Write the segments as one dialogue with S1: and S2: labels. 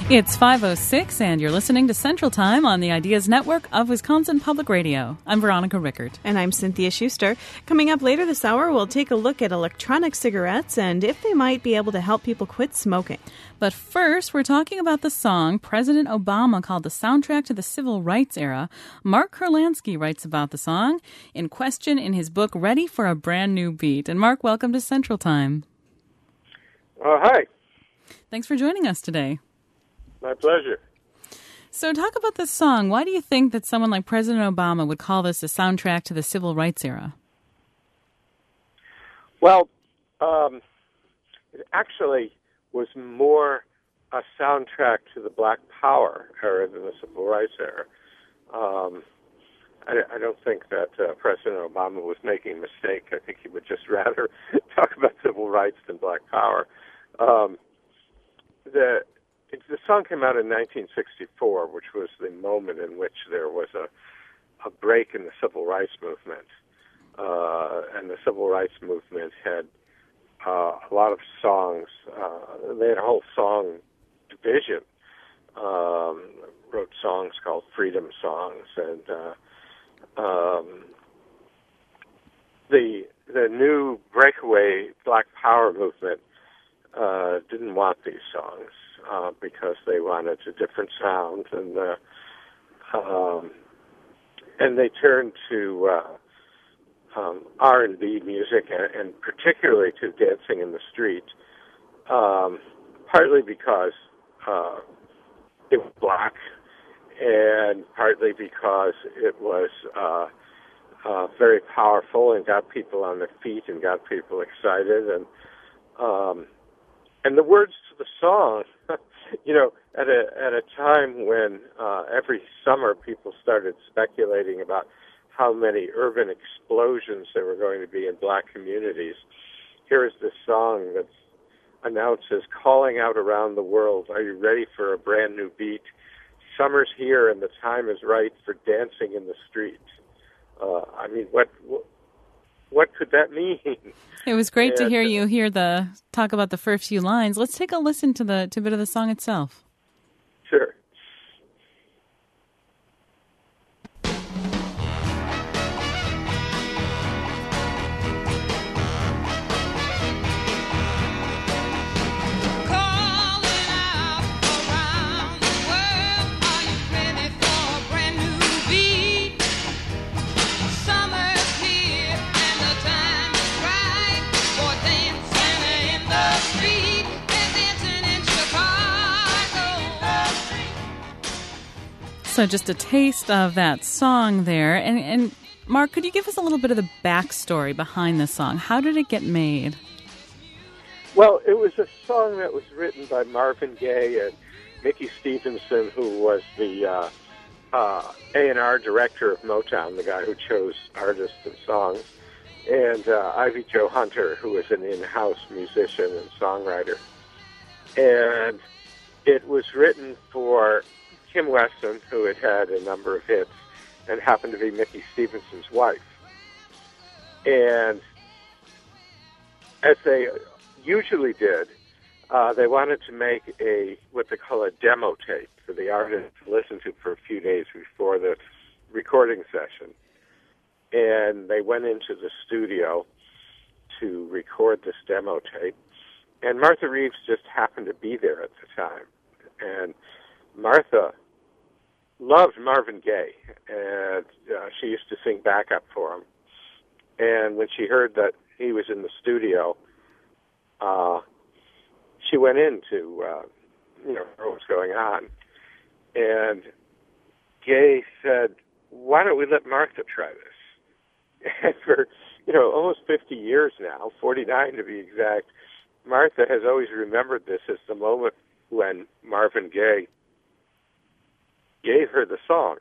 S1: It's 5:06, and you're listening to Central Time on the Ideas Network of Wisconsin Public Radio. I'm Veronica Rickert.
S2: And I'm Cynthia Schuster. Coming up later this hour, we'll take a look at electronic cigarettes and if they might be able to help people quit smoking.
S1: But first, we're talking about the song President Obama called the soundtrack to the civil rights era. Mark Kurlansky writes about the song in question in his book, Ready for a Brand New Beat. And Mark, welcome to Central Time.
S3: Hi.
S1: Thanks for joining us today.
S3: My pleasure.
S1: So talk about this song. Why do you think that someone like President Obama would call this a soundtrack to the civil rights era?
S3: Well, it actually was more a soundtrack to the Black Power era than the civil rights era. I don't think that President Obama was making a mistake. I think he would just rather talk about civil rights than Black Power. The song came out in 1964, which was the moment in which there was a break in the civil rights movement. And the civil rights movement had a lot of songs. They had a whole song division. Wrote songs called freedom songs. And the new breakaway Black Power movement didn't want these songs. Because they wanted a different sound, and they turned to R&B music, and particularly to Dancing in the Street, partly because it was black, and partly because it was very powerful and got people on their feet and got people excited, and the words to the song, at a time when every summer people started speculating about how many urban explosions there were going to be in black communities, here is this song that announces, calling out around the world, are you ready for a brand new beat? Summer's here and the time is right for dancing in the street. What could that mean?
S1: It was great to hear you talk about the first few lines. Let's take a listen to a bit of the song itself.
S3: Sure.
S1: So just a taste of that song there. And Mark, could you give us a little bit of the backstory behind the song? How did it get made?
S3: Well, it was a song that was written by Marvin Gaye and Mickey Stevenson, who was the A&R director of Motown, the guy who chose artists and songs, and Ivy Jo Hunter, who was an in-house musician and songwriter. And it was written for Kim Weston, who had had a number of hits and happened to be Mickey Stevenson's wife. And as they usually did, they wanted to make what they call a demo tape for the artist to listen to for a few days before the recording session. And they went into the studio to record this demo tape. And Martha Reeves just happened to be there at the time. And Martha loved Marvin Gaye, and she used to sing backup for him. And when she heard that he was in the studio, she went in to, know what was going on. And Gaye said, why don't we let Martha try this? And for, almost 50 years now, 49 to be exact, Martha has always remembered this as the moment when Marvin Gaye gave her the song.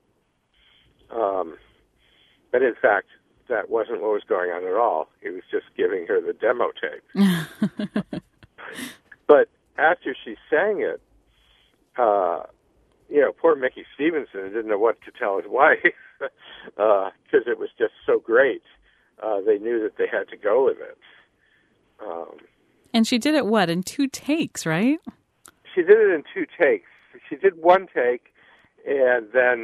S3: But in fact, that wasn't what was going on at all. He was just giving her the demo tape. But after she sang it, poor Mickey Stevenson didn't know what to tell his wife because it was just so great. They knew that they had to go with it.
S1: And she did it, in 2 takes, right?
S3: she did it in 2 takes. She did 1 take, and then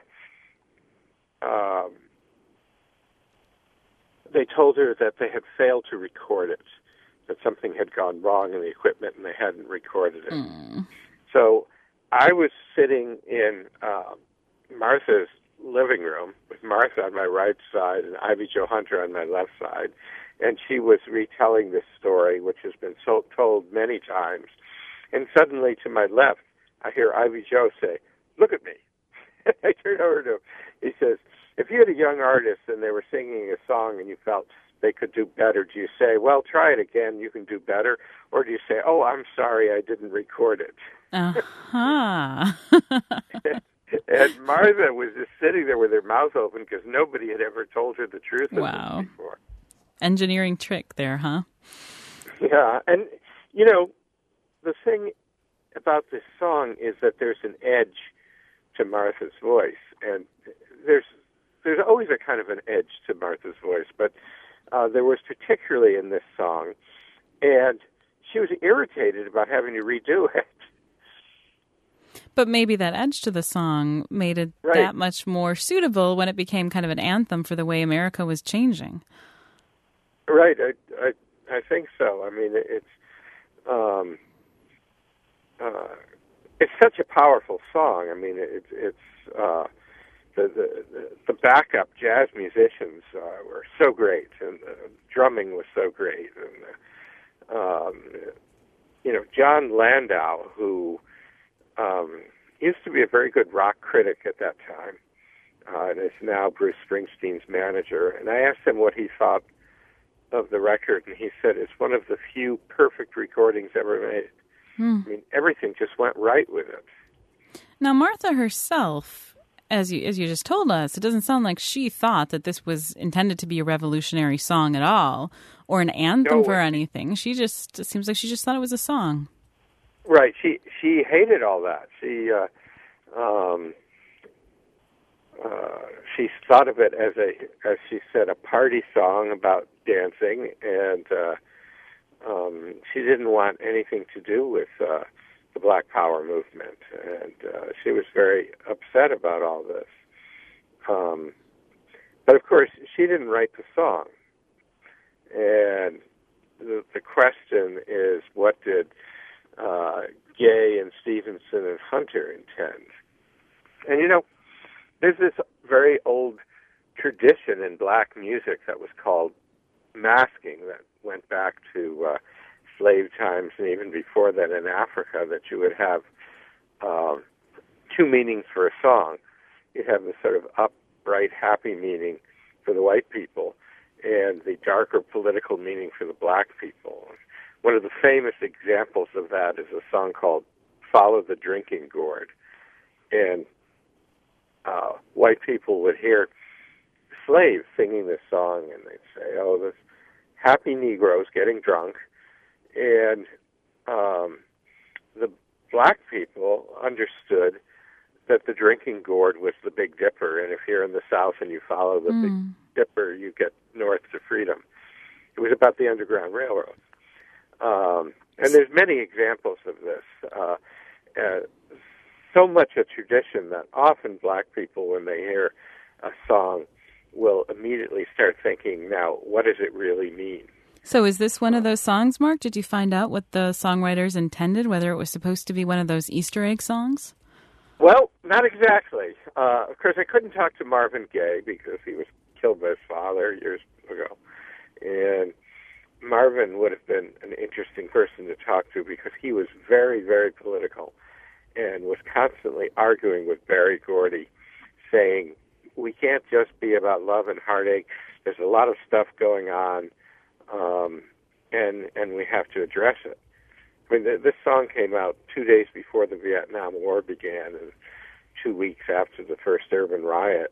S3: they told her that they had failed to record it, that something had gone wrong in the equipment and they hadn't recorded it. So I was sitting in Martha's living room with Martha on my right side and Ivy Jo Hunter on my left side, and she was retelling this story, which has been told many times. And suddenly, to my left, I hear Ivy Jo say, "Look at me." I turn over to him. He says, "If you had a young artist and they were singing a song and you felt they could do better, do you say, 'Well, try it again, you can do better'? Or do you say, 'Oh, I'm sorry, I didn't record it'?"
S1: Uh-huh.
S3: And Martha was just sitting there with her mouth open because nobody had ever told her the truth of
S1: Wow.
S3: this before.
S1: Engineering trick there, huh?
S3: Yeah, and, the thing about this song is that there's an edge to Martha's voice, and there's always a kind of an edge to Martha's voice, but there was particularly in this song, and she was irritated about having to redo it.
S1: But maybe that edge to the song made it
S3: Right.
S1: that much more suitable when it became kind of an anthem for the way America was changing.
S3: Right, I think so. I mean, it's such a powerful song. I mean, it's the backup jazz musicians were so great, and the drumming was so great, and John Landau, who used to be a very good rock critic at that time, and is now Bruce Springsteen's manager. And I asked him what he thought of the record, and he said it's one of the few perfect recordings ever made. I mean, everything just went right with it.
S1: Now, Martha herself, as you just told us, it doesn't sound like she thought that this was intended to be a revolutionary song at all, or an anthem for anything. It seems like she just thought it was a song.
S3: Right. She hated all that. She thought of it as she said, a party song about dancing, and she didn't want anything to do with the Black Power movement, and she was very upset about all this. But of course, she didn't write the song, and the question is, what did Gaye and Stevenson and Hunter intend? And there's this very old tradition in black music that was called masking that went back to slave times, and even before that in Africa, that you would have 2 meanings for a song. You'd have the sort of upright, happy meaning for the white people, and the darker political meaning for the black people. One of the famous examples of that is a song called "Follow the Drinking Gourd." And white people would hear slaves singing this song, and they'd say, "Oh, this happy Negroes getting drunk." And the black people understood that the drinking gourd was the Big Dipper, and if you're in the South and you follow the Big Dipper, you get north to freedom. It was about the Underground Railroad. And there's many examples of this. So much a tradition that often black people, when they hear a song, will immediately start thinking, now, what does it really mean?
S1: So is this one of those songs, Mark? Did you find out what the songwriters intended, whether it was supposed to be one of those Easter egg songs?
S3: Well, not exactly. Of course, I couldn't talk to Marvin Gaye because he was killed by his father years ago. And Marvin would have been an interesting person to talk to because he was very, very political and was constantly arguing with Berry Gordy, saying, we can't just be about love and heartache. There's a lot of stuff going on, and we have to address it. I mean, this song came out 2 days before the Vietnam War began and 2 weeks after the first urban riot.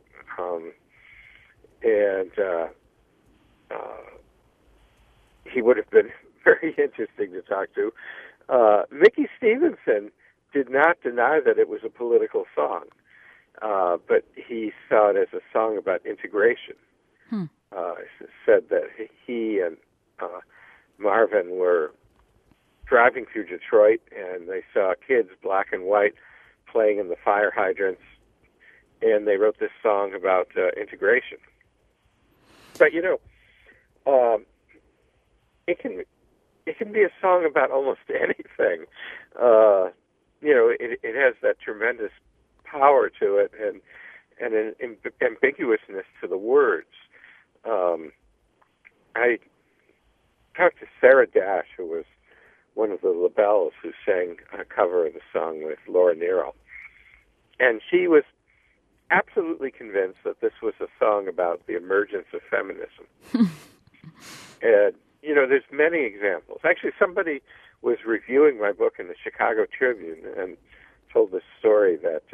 S3: He would have been very interesting to talk to. Mickey Stevenson did not deny that it was a political song, but he saw it as a song about integration. Said that he and Marvin were driving through Detroit, and they saw kids, black and white, playing in the fire hydrants, and they wrote this song about integration. But, it can be a song about almost anything. It has that tremendous power to it and an ambiguousness to the words. I talked to Sarah Dash, who was one of the LaBelles who sang a cover of the song with Laura Nyro. And she was absolutely convinced that this was a song about the emergence of feminism. And, there's many examples. Actually, somebody was reviewing my book in the Chicago Tribune and told this story that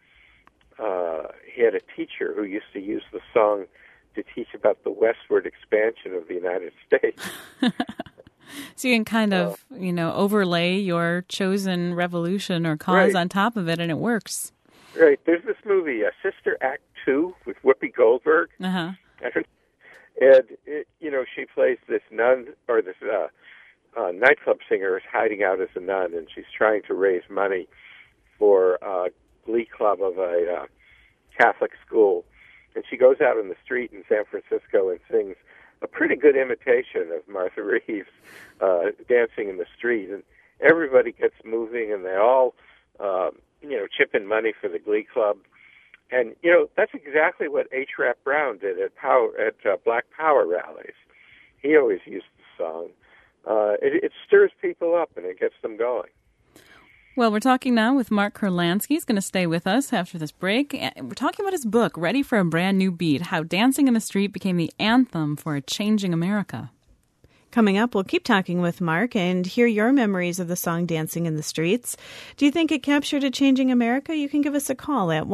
S3: he had a teacher who used to use the song to teach about the westward expansion of the United States.
S1: So you can kind of, overlay your chosen revolution or cause on top of it, and it works.
S3: Right. There's this movie, Sister Act 2, with Whoopi Goldberg.
S1: Uh-huh.
S3: And, she plays this nun, or this nightclub singer is hiding out as a nun, and she's trying to raise money for a glee club of a Catholic school. And she goes out in the street in San Francisco and sings a pretty good imitation of Martha Reeves dancing in the street. And everybody gets moving, and they all, chip in money for the glee club. And, that's exactly what H. Rap Brown did at Black Power rallies. He always used the song. It stirs people up, and it gets them going.
S1: Well, we're talking now with Mark Kurlansky. He's going to stay with us after this break. We're talking about his book, Ready for a Brand New Beat, How Dancing in the Street Became the Anthem for a Changing America.
S2: Coming up, we'll keep talking with Mark and hear your memories of the song Dancing in the Streets. Do you think it captured a changing America? You can give us a call at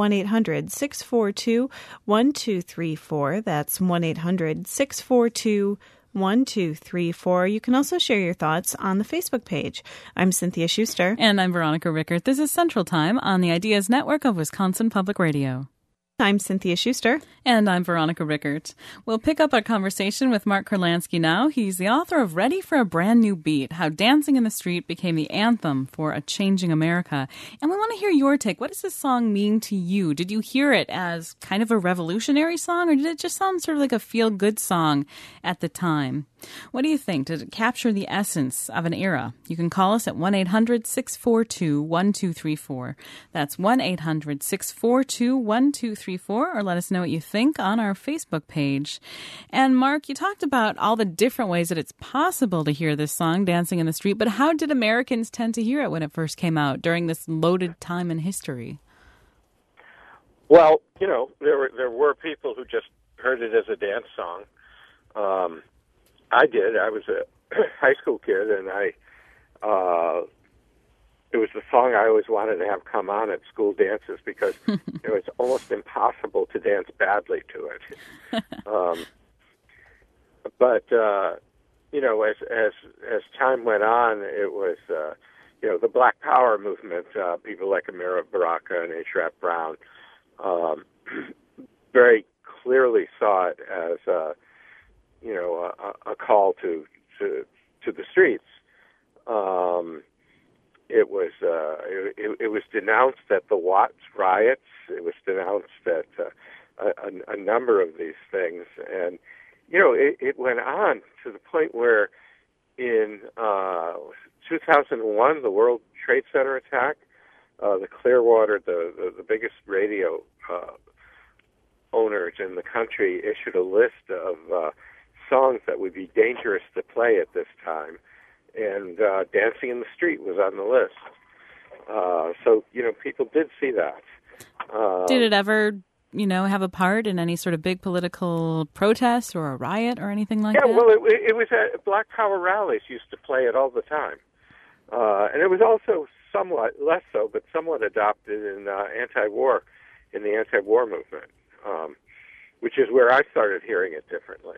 S2: 1-800-642-1234. That's 1-800-642-1234. You can also share your thoughts on the Facebook page. I'm Cynthia Schuster.
S1: And I'm Veronica Rickert. This is Central Time on the Ideas Network of Wisconsin Public Radio.
S2: I'm Cynthia Schuster.
S1: And I'm Veronica Rickert. We'll pick up our conversation with Mark Kurlansky now. He's the author of Ready for a Brand New Beat, How Dancing in the Street Became the Anthem for a Changing America. And we want to hear your take. What does this song mean to you? Did you hear it as kind of a revolutionary song, or did it just sound sort of like a feel-good song at the time? What do you think? Did it capture the essence of an era? You can call us at 1-800-642-1234. That's 1-800-642-1234, or let us know what you think on our Facebook page. And Mark, you talked about all the different ways that it's possible to hear this song, Dancing in the Street, but how did Americans tend to hear it when it first came out during this loaded time in history?
S3: Well, there were people who just heard it as a dance song. I did. I was a high school kid, and it was the song I always wanted to have come on at school dances because it's almost impossible to dance badly to it. But as time went on, it was the Black Power movement. People like Amira Baraka and H. Rap Brown very clearly saw it as a call to the streets. It was denounced at the Watts riots. It was denounced at a number of these things, and it went on to the point where in 2001, the World Trade Center attack, the Clearwater, the biggest radio owners in the country, issued a list of songs that would be dangerous to play at this time, and Dancing in the Street was on the list. So people did see that.
S1: Did it ever, have a part in any sort of big political protest or a riot or anything like that?
S3: Yeah, well, it was at Black Power rallies used to play it all the time. And it was also somewhat, less so, but somewhat adopted in the anti-war movement, which is where I started hearing it differently.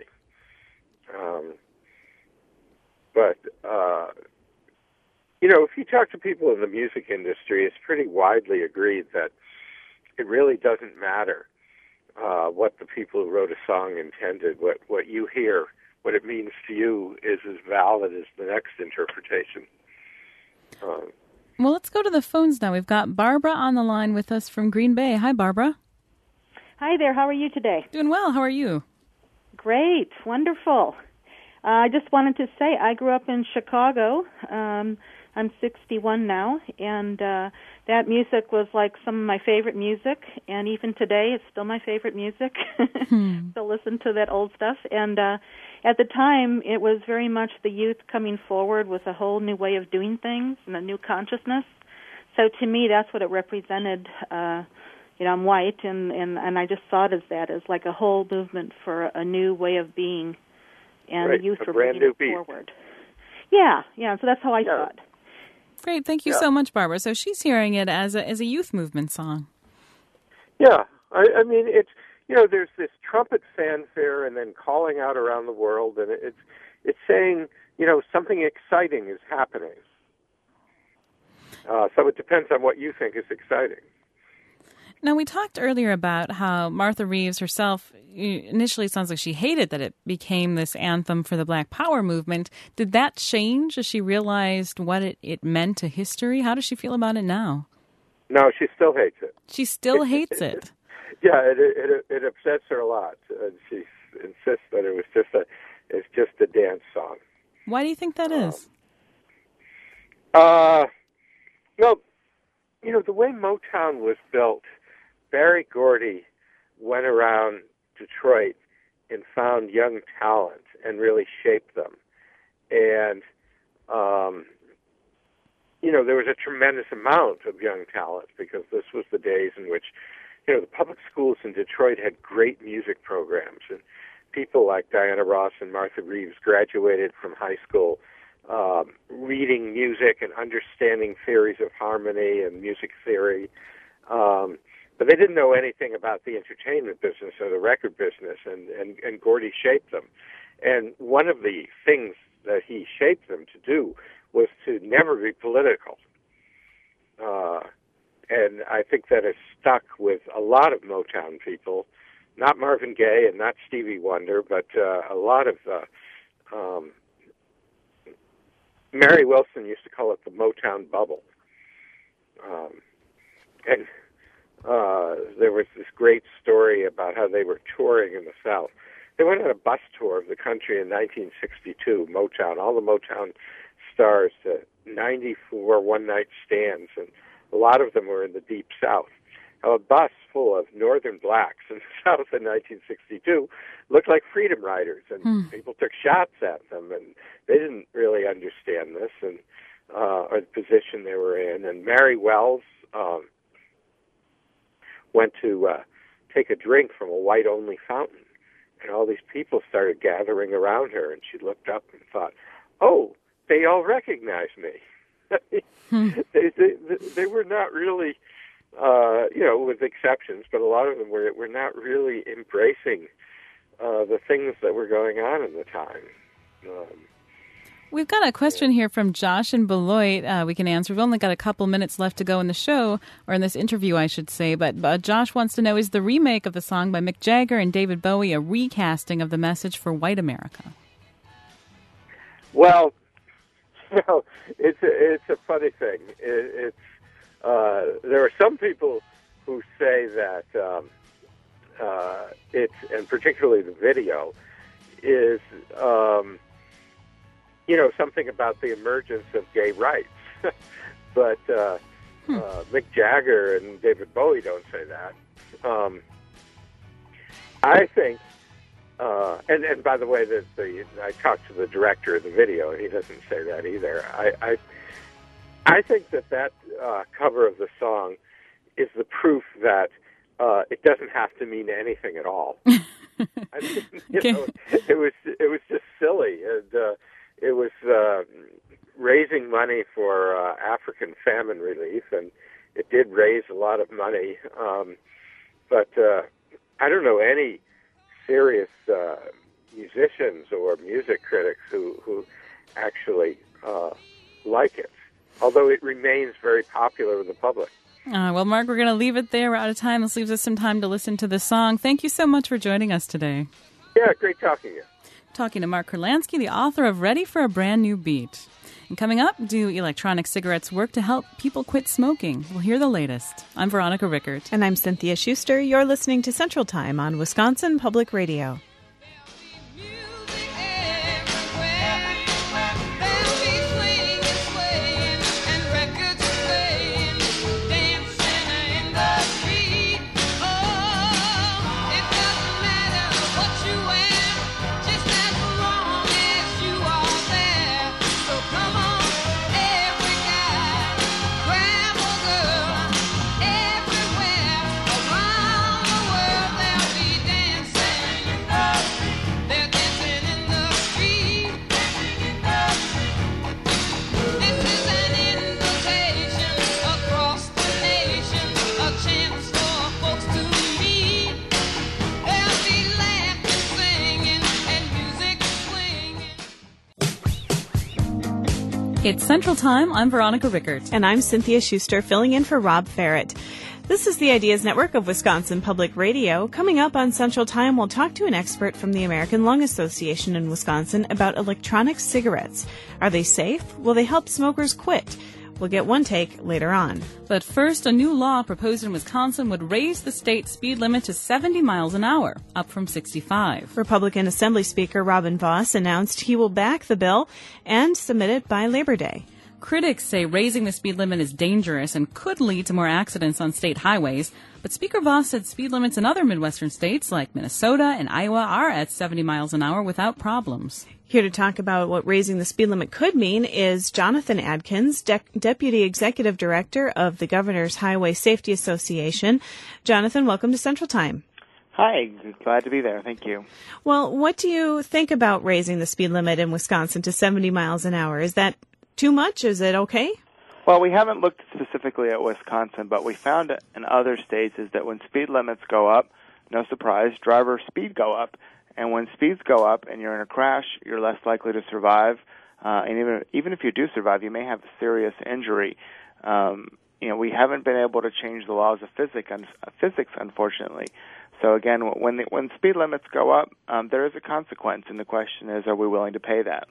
S3: If you talk to people in the music industry, it's pretty widely agreed that it really doesn't matter what the people who wrote a song intended. What you hear, what it means to you, is as valid as the next interpretation.
S1: Well, let's go to the phones now. We've got Barbara on the line with us from Green Bay. Hi, Barbara.
S4: Hi there. How are you today?
S1: Doing well. How are you?
S4: Great. Wonderful. I just wanted to say I grew up in Chicago. I'm 61 now, and that music was like some of my favorite music, and even today it's still my favorite music. Still listen to that old stuff. And at the time, it was very much the youth coming forward with a whole new way of doing things and a new consciousness. So to me, that's what it represented. I'm white, and I just saw it as like a whole movement for a new way of being, and
S3: right.
S4: the youth
S3: a
S4: were
S3: brand
S4: bringing
S3: new
S4: it
S3: beat.
S4: forward. Yeah. So that's how I saw it.
S1: Great, thank you so much, Barbara. So she's hearing it as a youth movement song.
S3: Yeah, I mean, it's, there's this trumpet fanfare and then calling out around the world, and it's saying, something exciting is happening. So it depends on what you think is exciting.
S1: Now, we talked earlier about how Martha Reeves herself, initially it sounds like she hated that it became this anthem for the Black Power movement. Did that change as she realized what it meant to history? How does she feel about it now?
S3: No, she still hates it.
S1: She still hates it?
S3: Yeah, it upsets her a lot. She insists that it's just a dance song.
S1: Why do you think that is?
S3: Well, the way Motown was built, Barry Gordy went around Detroit and found young talent and really shaped them. And, there was a tremendous amount of young talent because this was the days in which, the public schools in Detroit had great music programs. And people like Diana Ross and Martha Reeves graduated from high school reading music and understanding theories of harmony and music theory. But they didn't know anything about the entertainment business or the record business, and Gordy shaped them. And one of the things that he shaped them to do was to never be political. And I think that has stuck with a lot of Motown people, not Marvin Gaye and not Stevie Wonder, but a lot of Mary Wilson used to call it the Motown bubble. And there was this great story about how they were touring in the South. They went on a bus tour of the country in 1962, Motown, all the Motown stars, 94 one-night stands, and a lot of them were in the Deep South. A bus full of northern blacks in the South in 1962 looked like freedom riders, and people took shots at them, and they didn't really understand this and or the position they were in. And Mary Wells went to take a drink from a white-only fountain, and all these people started gathering around her, and she looked up and thought, oh, they all recognize me. They were not really, with exceptions, but a lot of them were not really embracing the things that were going on in the time.
S1: We've got a question here from Josh in Beloit we can answer. We've only got a couple minutes left to go in the show, or in this interview, I should say. But Josh wants to know, is the remake of the song by Mick Jagger and David Bowie a recasting of the message for white America?
S3: Well, it's a funny thing. There are some people who say that it's, and particularly the video, is something about the emergence of gay rights. But Mick Jagger and David Bowie don't say that. I think, and by the way, I talked to the director of the video, and he doesn't say that either. I think that cover of the song is the proof that it doesn't have to mean anything at all. I mean, it was just silly, and it was raising money for African famine relief, and it did raise a lot of money. But I don't know any serious musicians or music critics who actually like it, although it remains very popular with the public.
S1: Well, Mark, we're going to leave it there. We're out of time. This leaves us some time to listen to the song. Thank you so much for joining us today.
S3: Yeah, great talking to you.
S1: Talking to Mark Kurlansky, the author of Ready for a Brand New Beat. And coming up, do electronic cigarettes work to help people quit smoking? We'll hear the latest. I'm Veronica Rickert.
S2: And I'm Cynthia Schuster. You're listening to Central Time on Wisconsin Public Radio.
S1: It's Central Time. I'm Veronica Rickert.
S2: And I'm Cynthia Schuster, filling in for Rob Farrett. This is the Ideas Network of Wisconsin Public Radio. Coming up on Central Time, we'll talk to an expert from the American Lung Association in Wisconsin about electronic cigarettes. Are they safe? Will they help smokers quit? We'll get one take later on.
S1: But first, a new law proposed in Wisconsin would raise the state speed limit to 70 miles an hour, up from 65.
S2: Republican Assembly Speaker Robin Vos announced he will back the bill and submit it by Labor Day.
S1: Critics say raising the speed limit is dangerous and could lead to more accidents on state highways. But Speaker Vos said speed limits in other Midwestern states like Minnesota and Iowa are at 70 miles an hour without problems.
S2: Here to talk about what raising the speed limit could mean is Jonathan Adkins, Deputy Executive Director of the Governor's Highway Safety Association. Jonathan, welcome to Central Time.
S5: Hi, glad to be there. Thank you.
S2: Well, what do you think about raising the speed limit in Wisconsin to 70 miles an hour? Is that too much? Is it okay?
S5: Well, we haven't looked specifically at Wisconsin, but we found in other states is that when speed limits go up, no surprise, driver speed go up. And when speeds go up and you're in a crash, you're less likely to survive. And even if you do survive, you may have a serious injury. We haven't been able to change the laws of physics, unfortunately. So again, when speed limits go up, there is a consequence, and the question is, are we willing to pay that?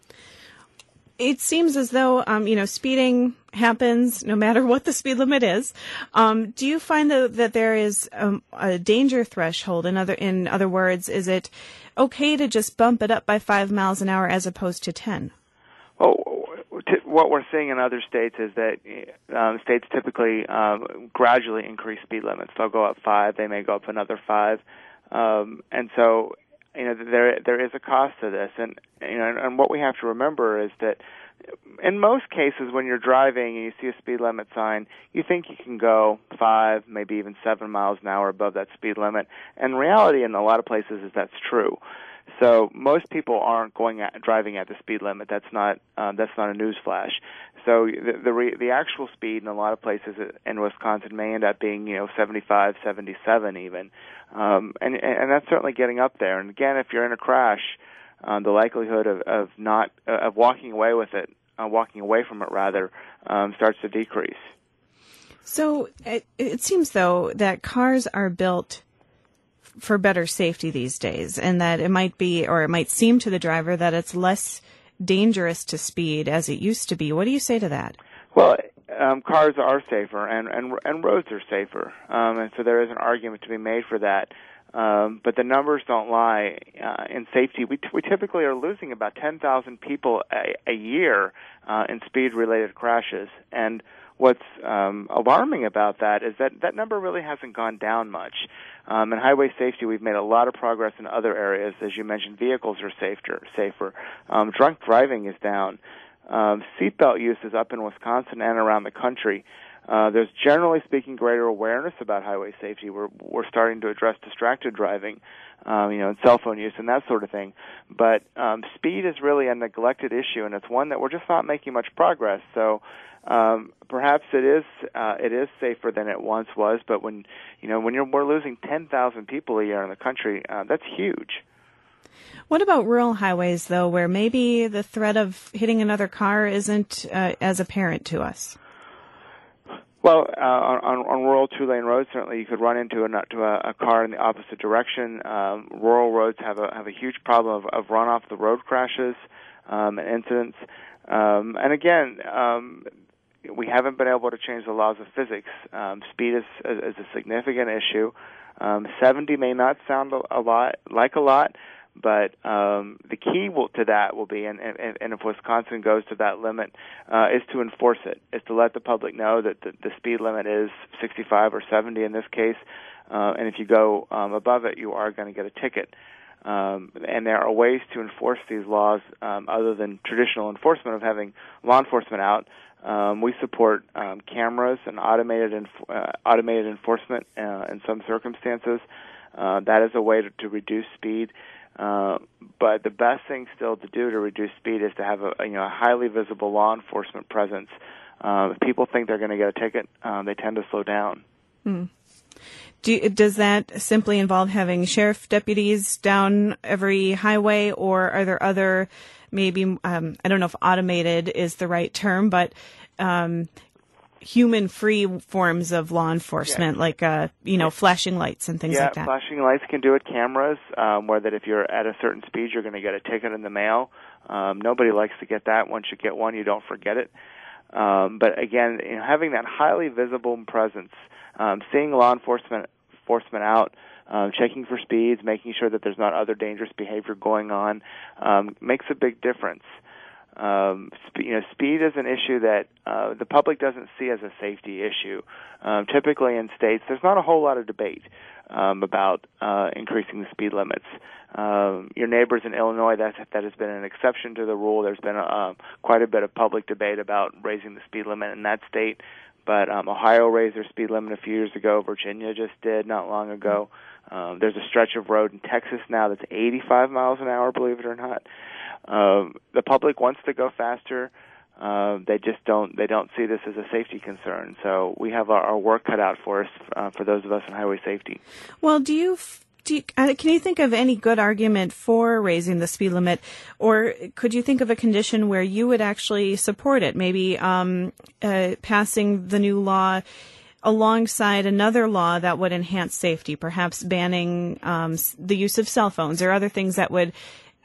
S2: It seems as though, speeding happens no matter what the speed limit is. Do you find that there is a danger threshold? In other words, is it okay to just bump it up by 5 miles an hour as opposed to 10?
S5: Well, what we're seeing in other states is that states typically gradually increase speed limits. They'll go up 5, they may go up another 5, and so there is a cost to this, and what we have to remember is that in most cases when you're driving and you see a speed limit sign, you think you can go 5, maybe even 7 miles an hour above that speed limit. And reality in a lot of places is that's true. So most people aren't driving at the speed limit. That's not a news flash. So the actual speed in a lot of places in Wisconsin may end up being 75, 77 even, and that's certainly getting up there. And again, if you're in a crash, the likelihood of walking away from it rather starts to decrease.
S2: So it seems though that cars are built for better safety these days, and that it might seem to the driver that it's less dangerous to speed as it used to be. What do you say to that?
S5: Well, cars are safer and roads are safer, and so there is an argument to be made for that. But the numbers don't lie. In safety, we typically are losing about 10,000 people a year in speed-related crashes. And what's alarming about that is that number really hasn't gone down much. In highway safety, we've made a lot of progress in other areas. As you mentioned, vehicles are safer. Drunk driving is down. Seatbelt use is up in Wisconsin and around the country. There's generally speaking greater awareness about highway safety. We're starting to address distracted driving, and cell phone use and that sort of thing. But speed is really a neglected issue, and it's one that we're just not making much progress. So perhaps it is safer than it once was. But when we're losing 10,000 people a year in the country, that's huge.
S2: What about rural highways, though, where maybe the threat of hitting another car isn't as apparent to us?
S5: Well, on rural two-lane roads, certainly you could run into a car in the opposite direction. Rural roads have a huge problem of run-off-the-road crashes and incidents. And again, we haven't been able to change the laws of physics. Speed is a significant issue. 70 may not sound a lot, but the key to that will be, and if Wisconsin goes to that limit, is to enforce it, is to let the public know that the speed limit is 65 or 70 in this case, and if you go above it, you are going to get a ticket. And there are ways to enforce these laws other than traditional enforcement of having law enforcement out. We support cameras and automated enforcement in some circumstances. That is a way to reduce speed. But the best thing still to do to reduce speed is to have a highly visible law enforcement presence. If people think they're going to get a ticket, they tend to slow down.
S2: Mm. Does that simply involve having sheriff deputies down every highway, or are there other, maybe, I don't know if automated is the right term, but human-free forms of law enforcement, like, flashing lights and things like that? Yeah,
S5: flashing lights can do it. Cameras, where that if you're at a certain speed, you're going to get a ticket in the mail. Nobody likes to get that. Once you get one, you don't forget it. But again, having that highly visible presence, seeing law enforcement out, checking for speeds, making sure that there's not other dangerous behavior going on, makes a big difference. Speed is an issue that the public doesn't see as a safety issue. Typically in states, there's not a whole lot of debate about increasing the speed limits. Your neighbors in Illinois, that has been an exception to the rule. There's been quite a bit of public debate about raising the speed limit in that state. But Ohio raised their speed limit a few years ago. Virginia just did not long ago. There's a stretch of road in Texas now that's 85 miles an hour, believe it or not. The public wants to go faster. They just don't see this as a safety concern. So we have our work cut out for us, for those of us in highway safety.
S2: Well, can you think of any good argument for raising the speed limit, or could you think of a condition where you would actually support it? Maybe passing the new law alongside another law that would enhance safety, perhaps banning the use of cell phones or other things that would,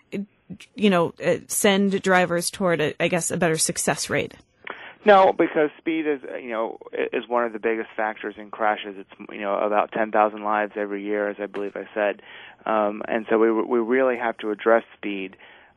S2: send drivers toward a better success rate.
S5: No, because speed is one of the biggest factors in crashes. It's about 10,000 lives every year, as I believe I said, and so we really have to address speed.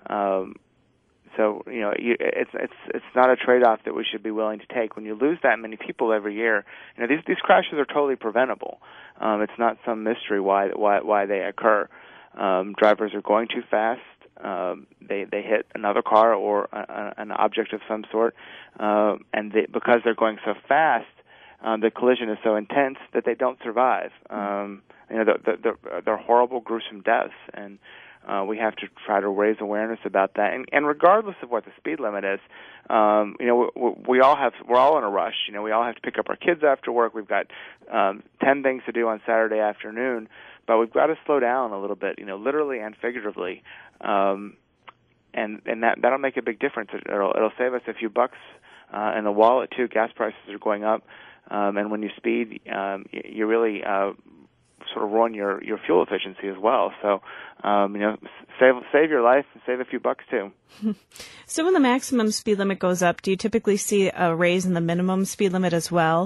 S5: So it's not a trade-off that we should be willing to take. When you lose that many people every year, these crashes are totally preventable. It's not some mystery why they occur. Drivers are going too fast. They hit another car or an object of some sort, and because they're going so fast, the collision is so intense that they don't survive. They're horrible, gruesome deaths, and we have to try to raise awareness about that. And regardless of what the speed limit is, we're all in a rush. We all have to pick up our kids after work. We've got 10 things to do on Saturday afternoon. But we've got to slow down a little bit, literally and figuratively, and that'll make a big difference. It'll save us a few bucks in the wallet too. Gas prices are going up, and when you speed, you really sort of ruin your fuel efficiency as well. So, save your life and save a few bucks too.
S2: So when the maximum speed limit goes up, do you typically see a raise in the minimum speed limit as well?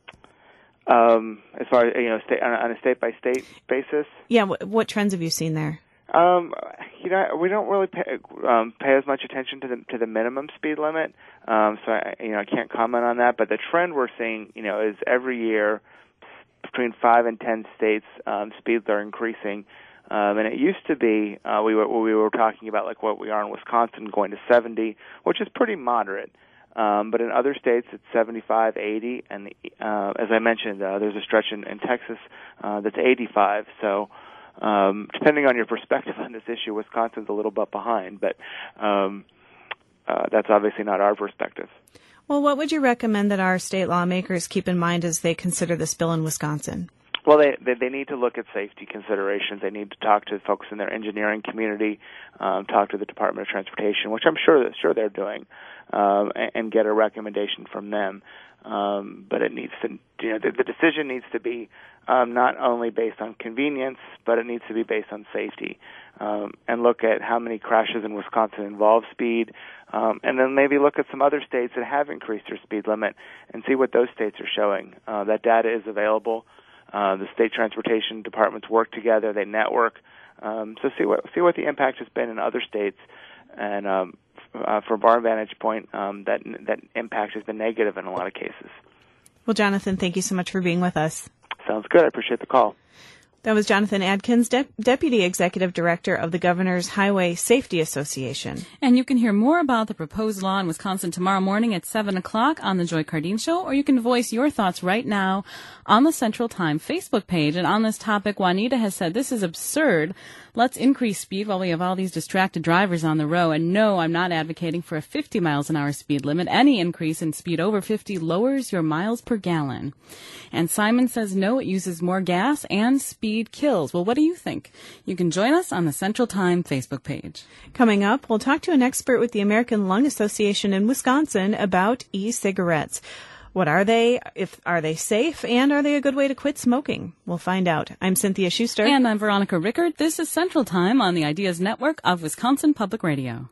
S5: As far as on a state-by-state basis.
S2: Yeah, what trends have you seen there?
S5: We don't really pay as much attention to the minimum speed limit, so I can't comment on that. But the trend we're seeing, is every year between 5 and 10 states, speeds are increasing. And it used to be we were talking about like what we are in Wisconsin, going to 70, which is pretty moderate. But in other states, it's 75, 80, and as I mentioned, there's a stretch in Texas that's 85. So depending on your perspective on this issue, Wisconsin's a little bit behind, but that's obviously not our perspective.
S2: Well, what would you recommend that our state lawmakers keep in mind as they consider this bill in Wisconsin?
S5: Well, they need to look at safety considerations. They need to talk to folks in their engineering community, talk to the Department of Transportation, which I'm sure they're doing. and get a recommendation from them. But it needs to, the decision needs to be not only based on convenience, but it needs to be based on safety, and look at how many crashes in Wisconsin involve speed, and then maybe look at some other states that have increased their speed limit and see what those states are showing. That data is available. The state transportation departments work together; they network. So see what the impact has been in other states, and from our vantage point, that impact has been negative in a lot of cases.
S2: Well, Jonathan, thank you so much for being with us.
S5: Sounds good. I appreciate the call.
S2: That was Jonathan Adkins, Deputy Executive Director of the Governor's Highway Safety Association.
S1: And you can hear more about the proposed law in Wisconsin tomorrow morning at 7 o'clock on The Joy Cardine Show, or you can voice your thoughts right now on the Central Time Facebook page. And on this topic, Juanita has said, this is absurd. Let's increase speed while we have all these distracted drivers on the road. And no, I'm not advocating for a 50 miles an hour speed limit. Any increase in speed over 50 lowers your miles per gallon. And Simon says, no, it uses more gas and speed kills. Well, what do you think? You can join us on the Central Time Facebook page.
S2: Coming up, we'll talk to an expert with the American Lung Association in Wisconsin about e-cigarettes. What are they? Are they safe? And are they a good way to quit smoking? We'll find out. I'm Cynthia Schuster.
S1: And I'm Veronica Rickert. This is Central Time on the Ideas Network of Wisconsin Public Radio.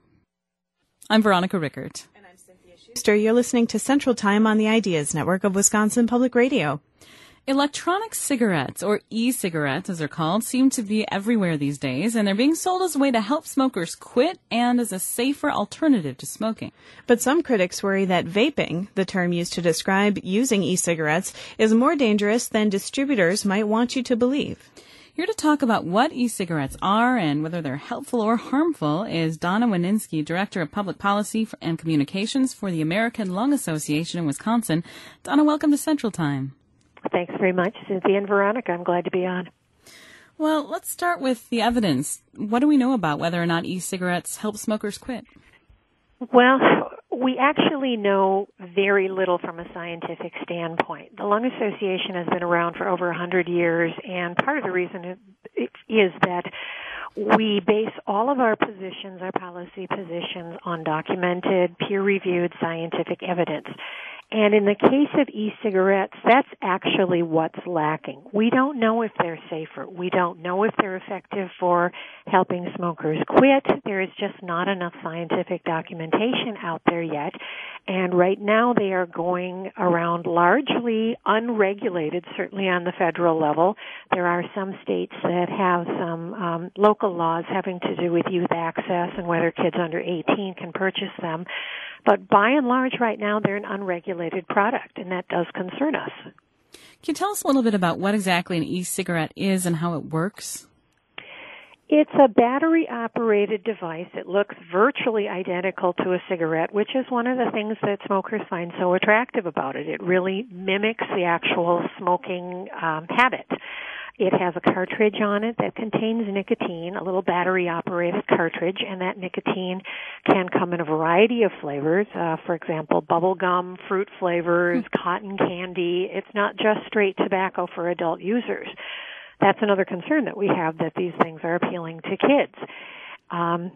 S1: I'm Veronica Rickert.
S2: And I'm Cynthia Schuster. You're listening to Central Time on the Ideas Network of Wisconsin Public Radio.
S1: Electronic cigarettes, or e-cigarettes as they're called, seem to be everywhere these days, and they're being sold as a way to help smokers quit and as a safer alternative to smoking.
S2: But some critics worry that vaping, the term used to describe using e-cigarettes, is more dangerous than distributors might want you to believe.
S1: Here to talk about what e-cigarettes are and whether they're helpful or harmful is Donna Wininski, Director of Public Policy and Communications for the American Lung Association in Wisconsin. Donna, welcome to Central Time.
S6: Thanks very much, Cynthia and Veronica. I'm glad to be on.
S1: Well, let's start with the evidence. What do we know about whether or not e-cigarettes help smokers quit?
S6: Well, we actually know very little from a scientific standpoint. The Lung Association has been around for over 100 years, and part of the reason is that we base all of our positions, our policy positions, on documented, peer-reviewed scientific evidence. And in the case of e-cigarettes, that's actually what's lacking. We don't know if they're safer. We don't know if they're effective for helping smokers quit. There is just not enough scientific documentation out there yet. And right now they are going around largely unregulated, certainly on the federal level. There are some states that have some local laws having to do with youth access and whether kids under 18 can purchase them. But by and large, right now, they're an unregulated product, and that does concern us.
S1: Can you tell us a little bit about what exactly an e-cigarette is and how it works?
S6: It's a battery-operated device. It looks virtually identical to a cigarette, which is one of the things that smokers find so attractive about it. It really mimics the actual smoking habit. It has a cartridge on it that contains nicotine, a little battery-operated cartridge, and that nicotine can come in a variety of flavors. For example, bubble gum, fruit flavors, cotton candy. It's not just straight tobacco for adult users. That's another concern that we have, that these things are appealing to kids. And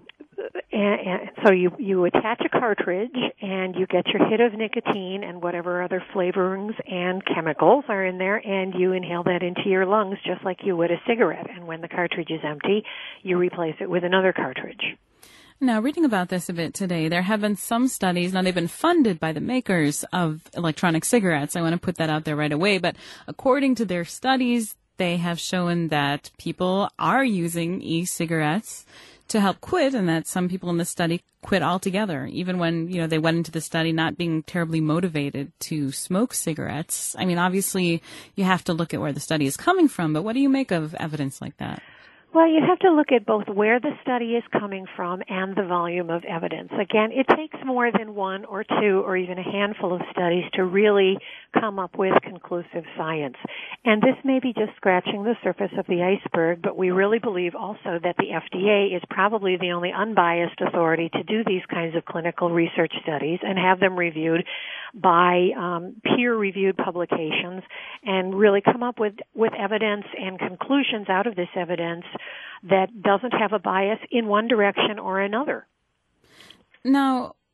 S6: so you attach a cartridge and you get your hit of nicotine and whatever other flavorings and chemicals are in there, and you inhale that into your lungs just like you would a cigarette. And when the cartridge is empty, you replace it with another cartridge.
S1: Now, reading about this a bit today, there have been some studies. Now, they've been funded by the makers of electronic cigarettes. I want to put that out there right away. But according to their studies, they have shown that people are using e-cigarettes to help quit, and that some people in the study quit altogether, even when, they went into the study not being terribly motivated to smoke cigarettes. I mean, obviously, you have to look at where the study is coming from, but what do you make of evidence like that?
S6: Well, you have to look at both where the study is coming from and the volume of evidence. Again, it takes more than one or two or even a handful of studies to really come up with conclusive science. And this may be just scratching the surface of the iceberg, but we really believe also that the FDA is probably the only unbiased authority to do these kinds of clinical research studies and have them reviewed by peer-reviewed publications and really come up with evidence and conclusions out of this evidence that doesn't have a bias in one direction or another.
S1: Now,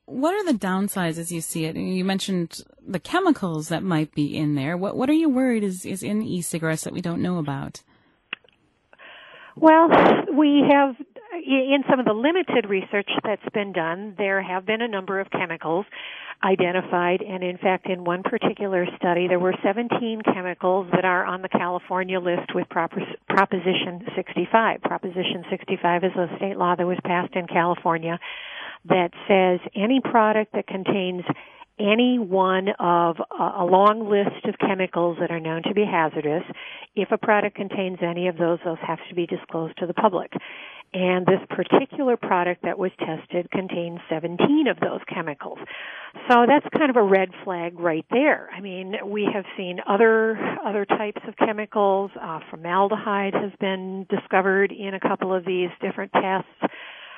S1: what are the downsides as you see it? You mentioned the chemicals that might be in there. What are you worried is in e-cigarettes that we don't know about?
S6: Well, we have, in some of the limited research that's been done, there have been a number of chemicals identified, and in fact, in one particular study, there were 17 chemicals that are on the California list with Proposition 65. Proposition 65 is a state law that was passed in California that says any product that contains any one of a long list of chemicals that are known to be hazardous, if a product contains any of those have to be disclosed to the public. And this particular product that was tested contains 17 of those chemicals. So that's kind of a red flag right there. I mean, we have seen other types of chemicals. Formaldehyde has been discovered in a couple of these different tests.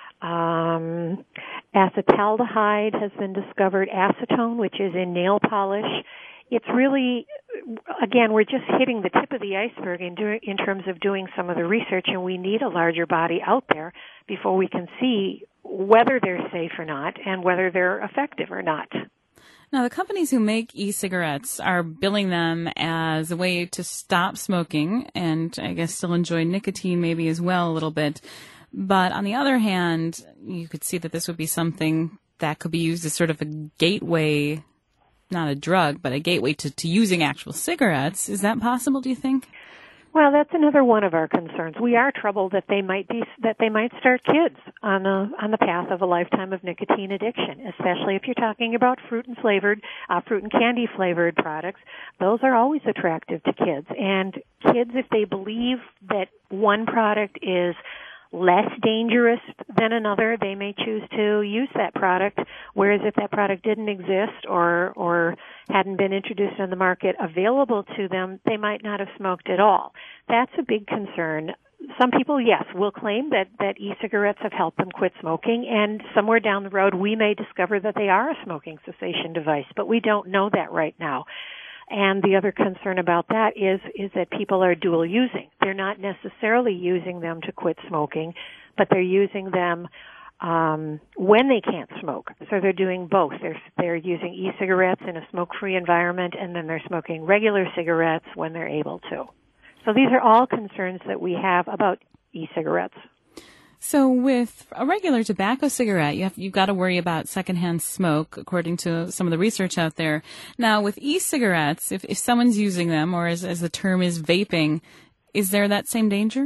S6: Acetaldehyde has been discovered, acetone, which is in nail polish. It's really, again, we're just hitting the tip of the iceberg in terms of doing some of the research, and we need a larger body out there before we can see whether they're safe or not and whether they're effective or not.
S1: Now, the companies who make e-cigarettes are billing them as a way to stop smoking and I guess still enjoy nicotine maybe as well a little bit. But on the other hand, you could see that this would be something that could be used as sort of a gateway, not a drug, but a gateway to using actual cigarettes. Is that possible, do you think?
S6: Well, that's another one of our concerns. We are troubled that they might start kids on the path of a lifetime of nicotine addiction, especially if you're talking about fruit and candy flavored products. Those are always attractive to kids. And kids, if they believe that one product is less dangerous than another, they may choose to use that product, whereas if that product didn't exist or hadn't been introduced on the market available to them, they might not have smoked at all. That's a big concern. Some people, yes, will claim that e-cigarettes have helped them quit smoking, and somewhere down the road we may discover that they are a smoking cessation device, but we don't know that right now. And the other concern about that is that people are dual using. They're not necessarily using them to quit smoking, but they're using them when they can't smoke. So they're doing both. They're using e-cigarettes in a smoke-free environment, and then they're smoking regular cigarettes when they're able to. So these are all concerns that we have about e-cigarettes.
S1: So with a regular tobacco cigarette, you've got to worry about secondhand smoke, according to some of the research out there. Now, with e-cigarettes, if someone's using them, or as the term is, vaping, is there that same danger?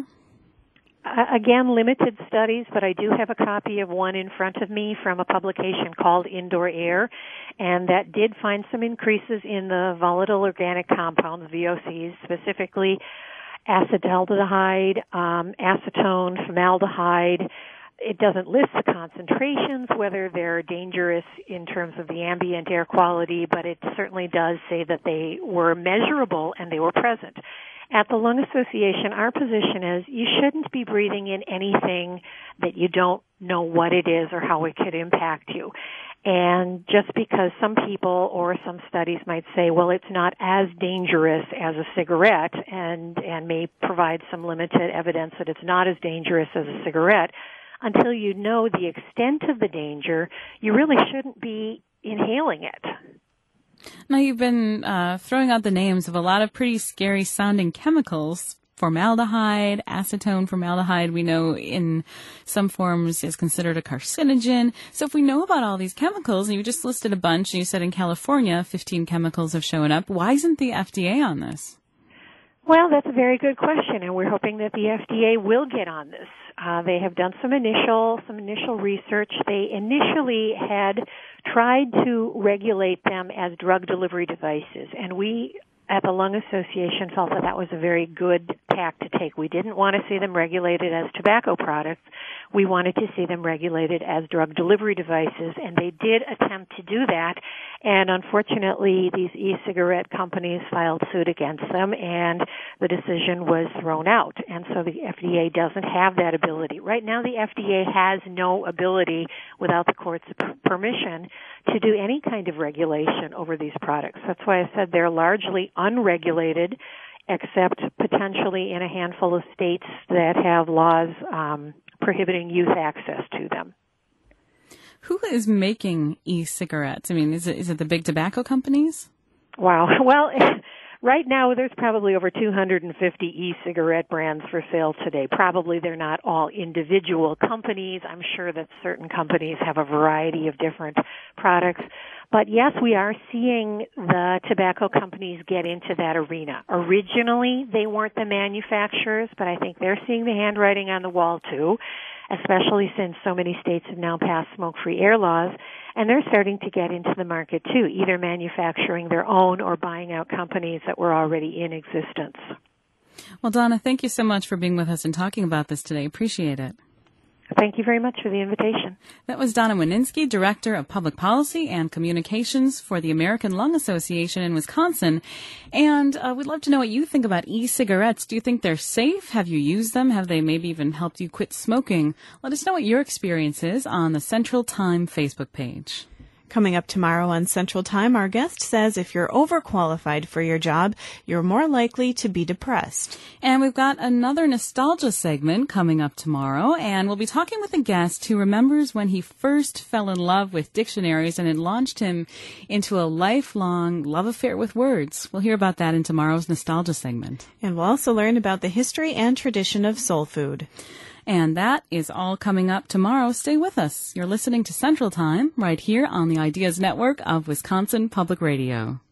S6: Again, limited studies, but I do have a copy of one in front of me from a publication called Indoor Air, and that did find some increases in the volatile organic compounds, VOCs, specifically acetaldehyde, acetone, formaldehyde. It doesn't list the concentrations, whether they're dangerous in terms of the ambient air quality, but it certainly does say that they were measurable and they were present. At the Lung Association, our position is you shouldn't be breathing in anything that you don't know what it is or how it could impact you. And just because some people or some studies might say, well, it's not as dangerous as a cigarette and may provide some limited evidence that it's not as dangerous as a cigarette, until you know the extent of the danger, you really shouldn't be inhaling it.
S1: Now, you've been throwing out the names of a lot of pretty scary sounding chemicals. Formaldehyde, acetone, formaldehyde, we know in some forms is considered a carcinogen. So if we know about all these chemicals, and you just listed a bunch, and you said in California 15 chemicals have shown up, why isn't the FDA on this?
S6: Well, that's a very good question, and we're hoping that the FDA will get on this. They have done some initial research. They initially had tried to regulate them as drug delivery devices, and we at the Lung Association felt that was a very good tack to take. We didn't want to see them regulated as tobacco products. We wanted to see them regulated as drug delivery devices, and they did attempt to do that. And unfortunately, these e-cigarette companies filed suit against them, and the decision was thrown out. And so the FDA doesn't have that ability. Right now, the FDA has no ability, without the court's permission, to do any kind of regulation over these products. That's why I said they're largely unregulated, except potentially in a handful of states that have laws prohibiting youth access to them.
S1: Who is making e-cigarettes? I mean, is it the big tobacco companies?
S6: Wow. Well, right now there's probably over 250 e-cigarette brands for sale today. Probably they're not all individual companies. I'm sure that certain companies have a variety of different products. But yes, we are seeing the tobacco companies get into that arena. Originally, they weren't the manufacturers, but I think they're seeing the handwriting on the wall too, especially since so many states have now passed smoke-free air laws, and they're starting to get into the market too, either manufacturing their own or buying out companies that were already in existence.
S1: Well, Donna, thank you so much for being with us and talking about this today. Appreciate it.
S6: Thank you very much for the invitation.
S1: That was Donna Wininski, Director of Public Policy and Communications for the American Lung Association in Wisconsin. And we'd love to know what you think about e-cigarettes. Do you think they're safe? Have you used them? Have they maybe even helped you quit smoking? Let us know what your experience is on the Central Time Facebook page.
S2: Coming up tomorrow on Central Time, our guest says if you're overqualified for your job, you're more likely to be depressed.
S1: And we've got another nostalgia segment coming up tomorrow, and we'll be talking with a guest who remembers when he first fell in love with dictionaries and it launched him into a lifelong love affair with words. We'll hear about that in tomorrow's nostalgia segment.
S2: And we'll also learn about the history and tradition of soul food.
S1: And that is all coming up tomorrow. Stay with us. You're listening to Central Time right here on the Ideas Network of Wisconsin Public Radio.